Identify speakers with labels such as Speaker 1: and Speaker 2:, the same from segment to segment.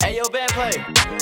Speaker 1: Hey, yo, band play.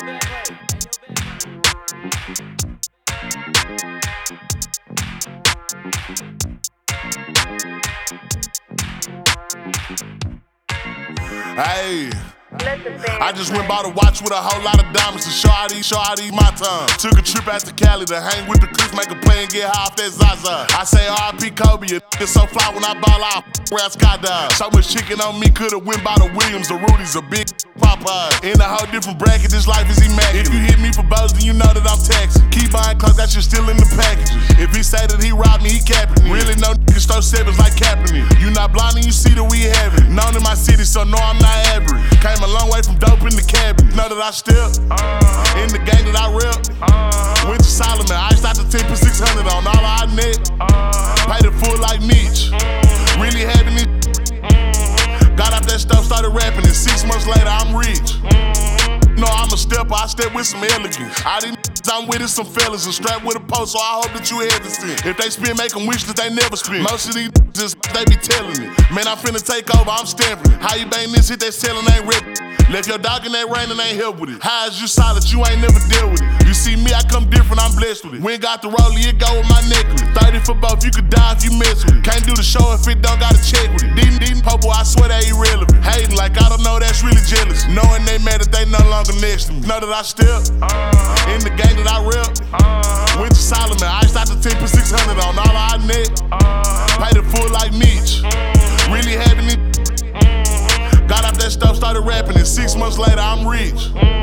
Speaker 2: Hey, I just went bought a watch with a whole lot of diamonds to show how these my time. Took a trip out to Cali to hang with the cliff, make a play and get high off that Zaza. I say R.I.P. Kobe, a nigga so fly when I ball out, around skydive. So much chicken on me, could've went by the Williams, the Rudy's, a big Popeye. In a whole different bracket, this life is immaculate. If you hit me for bows, then you know that I'm taxing. Keep buying clothes, that shit still in the packages. If he say that he robbed me, he capping it. Really no niggas throw sevens like Kaepernick. You not blind and you see that we have it. Known in my city, so no, I'm not average. Came a long way from dope in the cabinet. Know that I step in the gang that I rep. Went to Solomon, iced out the 10 for 600 on all I net. Paid it full like Mitch. Really having it. Got out that stuff, started rapping, and 6 months later I'm rich. No, I'm a stepper, I step with some elegance. I didn't I'm with it, some fellas, and strapped with a post, so I hope that you hesitant. If they spin, make them wish that they never spin. Most of these just, they be telling it. Man, I'm finna take over, I'm stamping it. How you bang this hit, they selling ain't rip. Left your dog in that rain and ain't help with it. How is you solid, you ain't never dealt with it. You see me, I come different, I'm blessed with it. We ain't got the rollie, it go with my necklace. 30 for both, you could die if you mess with it. Can't do the show if it don't gotta check with it. Deedin' Popo, I swear they irrelevant. Hating like I don't know, that's really jealous. Knowing they mad that they no longer next to me. Know that I step in the game that I rep. Went to Solomon, iced out the 10 for 600 on all I net. Paid it full like Mitch. Really having it. Got out that stuff, started rapping, and 6 months later I'm rich.